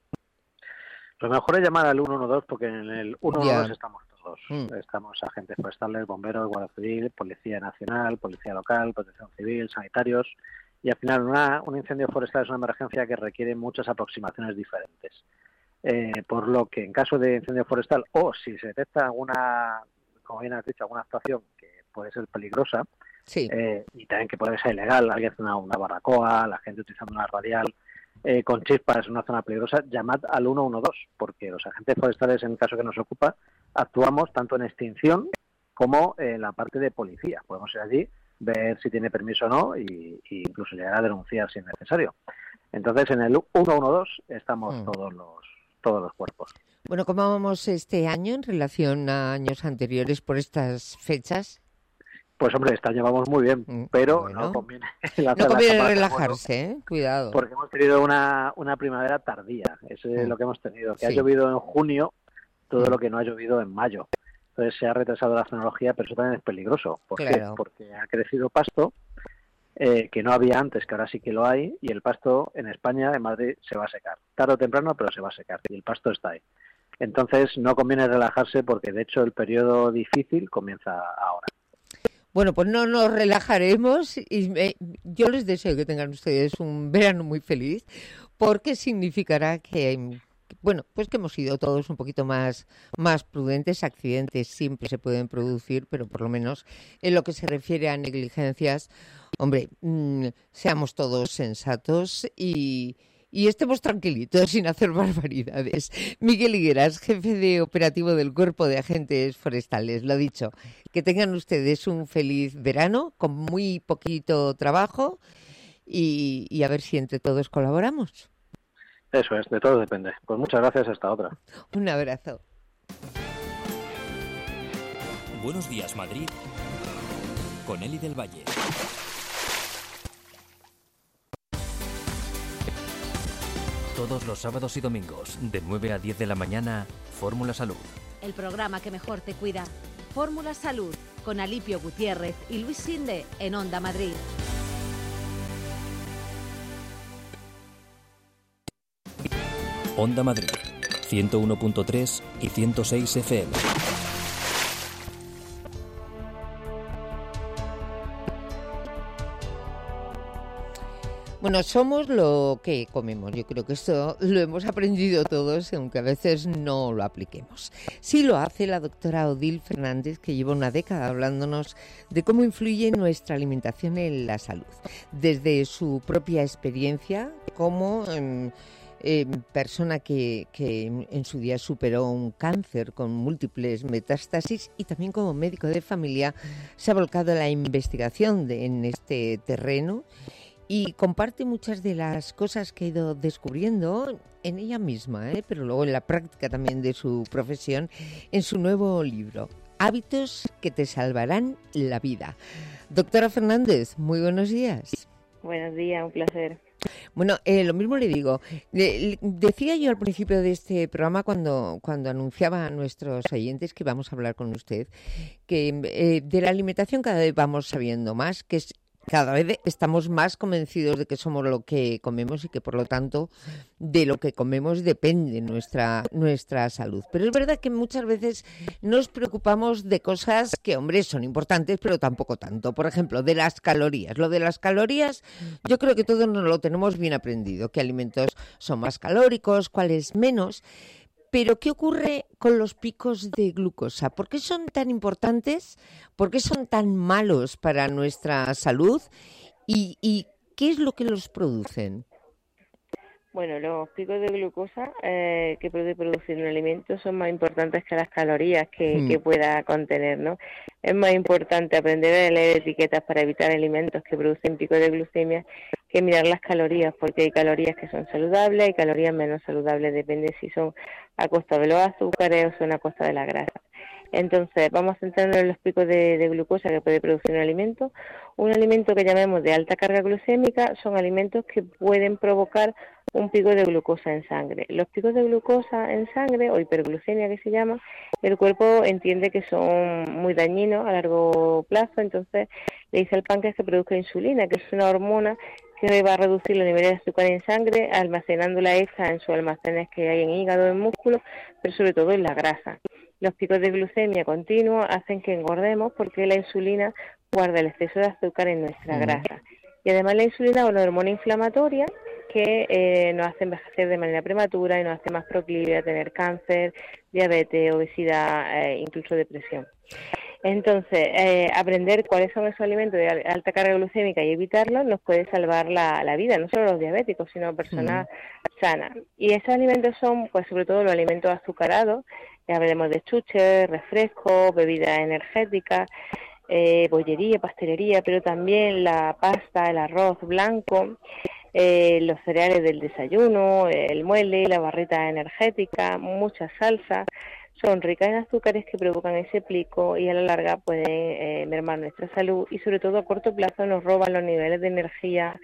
Lo mejor es llamar al uno uno dos, porque en el uno uno dos yeah. estamos todos. Mm. Estamos agentes forestales, bomberos, Guardia Civil, Policía Nacional, Policía Local, Protección Civil, sanitarios. Y al final una, un incendio forestal es una emergencia que requiere muchas aproximaciones diferentes. Eh, por lo que en caso de incendio forestal, o si se detecta alguna, como bien has dicho, alguna actuación que puede ser peligrosa, sí. eh, y también que puede ser ilegal, alguien hace una, una barbacoa, la gente utilizando una radial, eh, con chispas en una zona peligrosa, llamad al uno uno dos, porque los agentes forestales, en el caso que nos ocupa, actuamos tanto en extinción como en la parte de policía. Podemos ir allí, ver si tiene permiso o no, y, y incluso llegar a denunciar si es necesario. Entonces, en el uno uno dos estamos mm. todos los todos los cuerpos. Bueno, ¿cómo vamos este año en relación a años anteriores por estas fechas? Pues hombre, este año vamos muy bien, pero bueno, no conviene, no conviene relajarse, ¿eh? Cuidado. Porque hemos tenido una, una primavera tardía, eso es mm. lo que hemos tenido, que sí. ha llovido en junio todo mm. lo que no ha llovido en mayo. Entonces se ha retrasado la fenología, pero eso también es peligroso. ¿Por claro. qué? Porque ha crecido pasto eh, que no había antes, que ahora sí que lo hay, y el pasto en España, en Madrid, se va a secar. Tarde o temprano, pero se va a secar, y el pasto está ahí. Entonces no conviene relajarse, porque de hecho el periodo difícil comienza ahora. Bueno, pues no nos relajaremos y me, yo les deseo que tengan ustedes un verano muy feliz, porque significará que, bueno, pues que hemos sido todos un poquito más, más prudentes. Accidentes siempre se pueden producir, pero por lo menos en lo que se refiere a negligencias, hombre, mmm, seamos todos sensatos y... Y estemos tranquilitos, sin hacer barbaridades. Miguel Higueras, jefe de operativo del Cuerpo de Agentes Forestales, lo dicho, que tengan ustedes un feliz verano con muy poquito trabajo y, y a ver si entre todos colaboramos. Eso es, de todo depende. Pues muchas gracias, hasta otra. Un abrazo. Buenos días, Madrid, con Eli del Valle. Todos los sábados y domingos, de nueve a diez de la mañana, Fórmula Salud. El programa que mejor te cuida. Fórmula Salud, con Alipio Gutiérrez y Luis Sinde, en Onda Madrid. Onda Madrid, ciento uno punto tres y ciento seis F M. Bueno, somos lo que comemos. Yo creo que esto lo hemos aprendido todos, aunque a veces no lo apliquemos. Sí lo hace la doctora Odil Fernández, que lleva una década hablándonos de cómo influye nuestra alimentación en la salud. Desde su propia experiencia como eh, eh, persona que, que en su día superó un cáncer con múltiples metástasis, y también como médico de familia se ha volcado a la investigación de, en este terreno, y comparte muchas de las cosas que ha ido descubriendo en ella misma, ¿eh? pero luego en la práctica también de su profesión, en su nuevo libro, hábitos que te salvarán la vida. Doctora Fernández, muy buenos días. Buenos días, un placer. Bueno, eh, lo mismo le digo. Le, le, decía yo al principio de este programa, cuando, cuando anunciaba a nuestros oyentes que íbamos a hablar con usted, que eh, de la alimentación cada vez vamos sabiendo más, que es cada vez estamos más convencidos de que somos lo que comemos y que, por lo tanto, de lo que comemos depende nuestra, nuestra salud. Pero es verdad que muchas veces nos preocupamos de cosas que, hombre, son importantes, pero tampoco tanto. Por ejemplo, de las calorías. Lo de las calorías, yo creo que todos nos lo tenemos bien aprendido. ¿Qué alimentos son más calóricos? ¿Cuáles menos? Pero, ¿qué ocurre con los picos de glucosa? ¿Por qué son tan importantes? ¿Por qué son tan malos para nuestra salud? ¿Y, y qué es lo que los producen? Bueno, los picos de glucosa eh, que puede producir un alimento son más importantes que las calorías que, mm. que pueda contener, ¿no? Es más importante aprender a leer etiquetas para evitar alimentos que producen picos de glucemia que mirar las calorías, porque hay calorías que son saludables y calorías menos saludables, depende si son a costa de los azúcares o son a costa de la grasa. Entonces, vamos a centrarnos en los picos de, de glucosa que puede producir un alimento. Un alimento que llamemos de alta carga glucémica son alimentos que pueden provocar un pico de glucosa en sangre. Los picos de glucosa en sangre, o hiperglucemia que se llama, el cuerpo entiende que son muy dañinos a largo plazo, entonces le dice al páncreas que produzca insulina, que es una hormona que va a reducir los niveles de azúcar en sangre, almacenándola esta en sus almacenes que hay en hígado, en músculo, pero sobre todo en la grasa. Los picos de glucemia continuos hacen que engordemos porque la insulina guarda el exceso de azúcar en nuestra grasa. Y además la insulina es una hormona inflamatoria que eh, nos hace envejecer de manera prematura y nos hace más proclive a tener cáncer, diabetes, obesidad, eh, incluso depresión. Entonces, eh, aprender cuáles son esos alimentos de alta carga glucémica y evitarlos nos puede salvar la, la vida, no solo los diabéticos, sino personas mm. sanas. Y esos alimentos son, pues sobre todo los alimentos azucarados, ya hablemos de chuches, refrescos, bebidas energéticas, eh, bollería, pastelería, pero también la pasta, el arroz blanco, eh, los cereales del desayuno, el muesli, la barrita energética, muchas salsas. Son ricas en azúcares que provocan ese pico y a la larga pueden eh, mermar nuestra salud y sobre todo a corto plazo nos roban los niveles de energía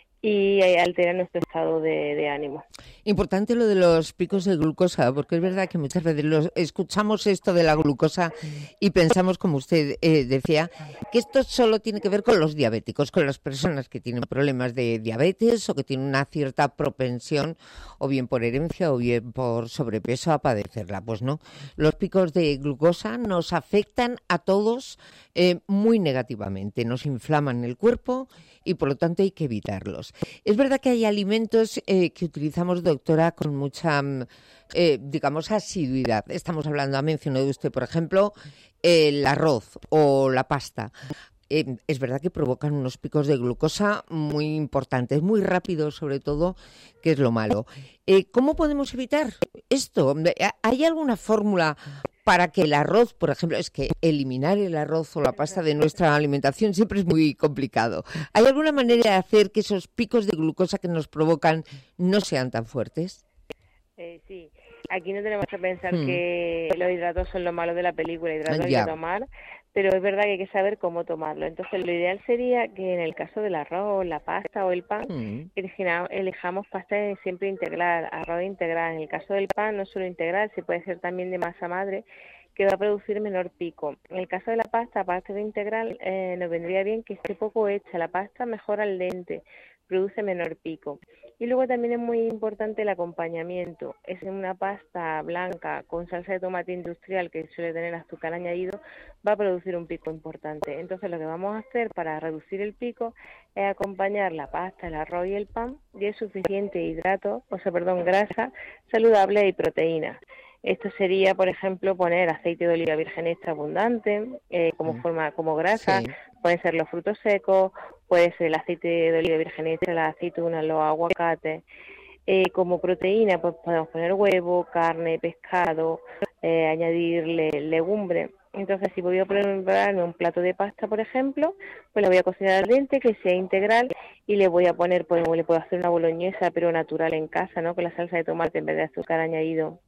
y eh, alteran nuestro estado de, de ánimo. Importante lo de los picos de glucosa, porque es verdad que muchas veces los, escuchamos esto de la glucosa y pensamos, como usted eh, decía, que esto solo tiene que ver con los diabéticos, con las personas que tienen problemas de diabetes o que tienen una cierta propensión, o bien por herencia o bien por sobrepeso, a padecerla. Pues no, los picos de glucosa nos afectan a todos eh, muy negativamente, nos inflaman el cuerpo y por lo tanto hay que evitarlos. Es verdad que hay alimentos eh, que utilizamos, doctora, con mucha, eh, digamos, asiduidad. Estamos hablando, ha mencionado usted, por ejemplo, el arroz o la pasta. Eh, es verdad que provocan unos picos de glucosa muy importantes, muy rápidos sobre todo, que es lo malo. Eh, ¿Cómo podemos evitar esto? ¿Hay alguna fórmula para que el arroz, por ejemplo, es que eliminar el arroz o la pasta de nuestra alimentación siempre es muy complicado? ¿Hay alguna manera de hacer que esos picos de glucosa que nos provocan no sean tan fuertes? Eh, sí, aquí no tenemos que pensar hmm. que los hidratos son lo malo de la película, hidratos hay que tomar, pero es verdad que hay que saber cómo tomarlo. Entonces, lo ideal sería que en el caso del arroz, la pasta o el pan, mm. elijamos pasta siempre integral, arroz integral. En el caso del pan, no solo integral, se puede ser también de masa madre, que va a producir menor pico. En el caso de la pasta, aparte de integral, eh, nos vendría bien que esté poco hecha. La pasta mejora al dente, produce menor pico. Y luego también es muy importante el acompañamiento. Es una pasta blanca con salsa de tomate industrial que suele tener azúcar añadido, va a producir un pico importante. Entonces lo que vamos a hacer para reducir el pico es acompañar la pasta, el arroz y el pan de suficiente hidrato, o sea, perdón, grasa saludable y proteína. Esto sería, por ejemplo, poner aceite de oliva virgen extra abundante eh, como forma como grasa. Sí. Pueden ser los frutos secos, puede ser el aceite de oliva virgen extra, las aceitunas, los aguacates. Eh, como proteína, pues podemos poner huevo, carne, pescado, eh, añadirle legumbre. Entonces, si voy a prepararme un plato de pasta, por ejemplo, pues la voy a cocinar al dente, que sea integral, y le voy a poner, pues le puedo hacer una boloñesa, pero natural en casa, ¿no? Con la salsa de tomate en vez de azúcar añadido.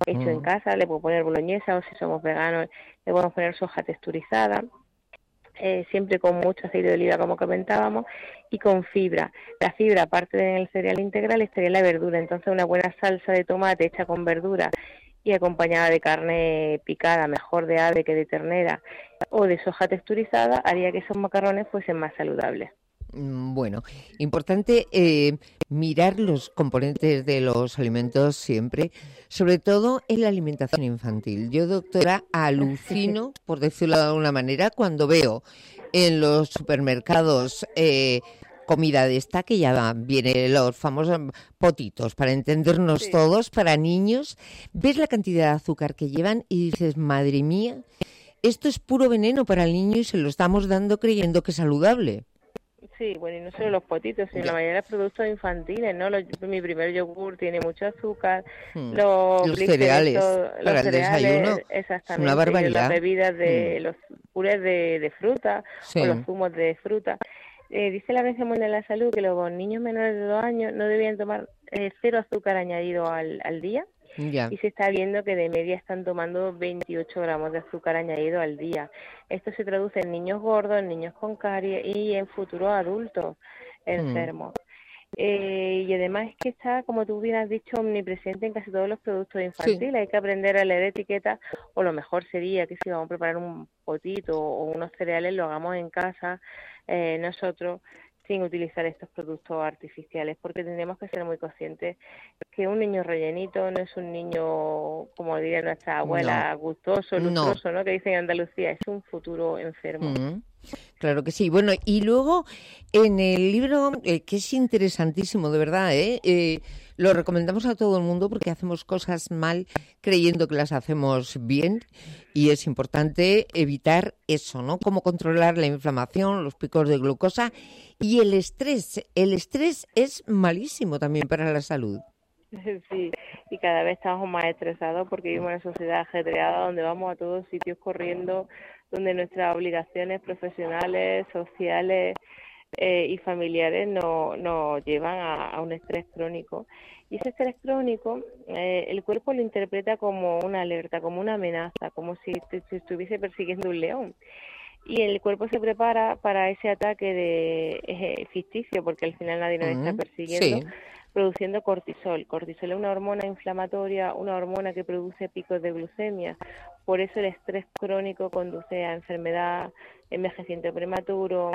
hecho mm. en casa, le puedo poner boloñesa, o si somos veganos, le podemos poner soja texturizada. Eh, siempre con mucho aceite de oliva, como comentábamos, y con fibra. La fibra, aparte del cereal integral, estaría la verdura. Entonces, una buena salsa de tomate hecha con verdura y acompañada de carne picada, mejor de ave que de ternera, o de soja texturizada, haría que esos macarrones fuesen más saludables. Bueno, importante eh, mirar los componentes de los alimentos siempre, sobre todo en la alimentación infantil. Yo, doctora, alucino, por decirlo de alguna manera, cuando veo en los supermercados eh, comida de esta, que ya viene los famosos potitos, para entendernos sí. todos, para niños, ves la cantidad de azúcar que llevan y dices, madre mía, esto es puro veneno para el niño y se lo estamos dando creyendo que es saludable. Sí, bueno, y no solo los potitos, sino ya. la mayoría de productos infantiles, ¿no? Los, mi primer yogur tiene mucho azúcar, hmm. los, los cereales, estos, para los el cereales, desayuno, exactamente, es una barbaridad. Las bebidas de hmm. los purés de, de fruta sí. o los zumos de fruta. Eh, dice la Organización Mundial de la Salud que los niños menores de dos años no debían tomar eh, cero azúcar añadido al, al día. Ya. Y se está viendo que de media están tomando veintiocho gramos de azúcar añadido al día. Esto se traduce en niños gordos, en niños con caries y en futuros adultos enfermos. Mm. Eh, y además es que está, como tú bien has dicho, omnipresente en casi todos los productos infantiles. Sí. Hay que aprender a leer etiquetas, o lo mejor sería que si vamos a preparar un potito o unos cereales, lo hagamos en casa eh, nosotros, sin utilizar estos productos artificiales, porque tendremos que ser muy conscientes que un niño rellenito no es un niño, como diría nuestra abuela, no. gustoso, lustroso, no. ¿no? Que dicen en Andalucía, es un futuro enfermo. Mm. Claro que sí. Bueno, y luego en el libro, eh, que es interesantísimo, de verdad, ¿eh? Eh, lo recomendamos a todo el mundo porque hacemos cosas mal creyendo que las hacemos bien y es importante evitar eso, ¿no? Cómo controlar la inflamación, los picos de glucosa y el estrés. El estrés es malísimo también para la salud. Sí, y cada vez estamos más estresados porque vivimos en una sociedad ajetreada donde vamos a todos sitios corriendo, donde nuestras obligaciones profesionales, sociales eh, y familiares nos no llevan a, a un estrés crónico. Y ese estrés crónico, eh, el cuerpo lo interpreta como una alerta, como una amenaza, como si te, te estuviese persiguiendo un león. Y el cuerpo se prepara para ese ataque de eh, ficticio, porque al final nadie nos uh-huh. está persiguiendo, sí. produciendo cortisol. Cortisol es una hormona inflamatoria, una hormona que produce picos de glucemia. Por eso el estrés crónico conduce a enfermedad, envejecimiento prematuro,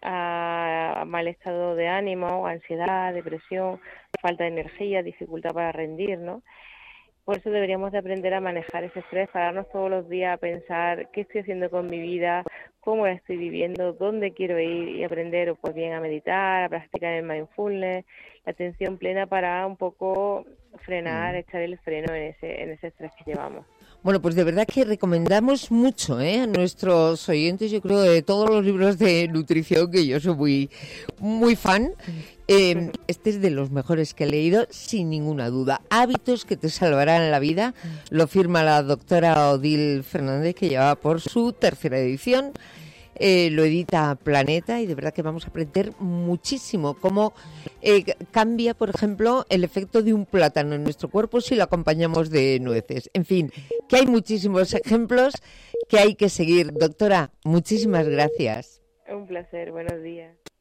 a mal estado de ánimo, ansiedad, depresión, falta de energía, dificultad para rendir, ¿no? Por eso deberíamos de aprender a manejar ese estrés, pararnos todos los días a pensar qué estoy haciendo con mi vida, cómo la estoy viviendo, dónde quiero ir y aprender pues bien a meditar, a practicar el mindfulness, la atención plena para un poco frenar, mm. echar el freno en ese, en ese estrés que llevamos. Bueno, pues de verdad que recomendamos mucho ¿eh? a nuestros oyentes, yo creo, de todos los libros de nutrición, que yo soy muy, muy fan. Eh, este es de los mejores que he leído, sin ninguna duda. Hábitos que te salvarán la vida, lo firma la doctora Odile Fernández, que lleva por su tercera edición. Eh, lo edita Planeta y de verdad que vamos a aprender muchísimo cómo eh, cambia, por ejemplo, el efecto de un plátano en nuestro cuerpo si lo acompañamos de nueces. En fin, que hay muchísimos ejemplos que hay que seguir. Doctora, muchísimas gracias. Un placer, buenos días.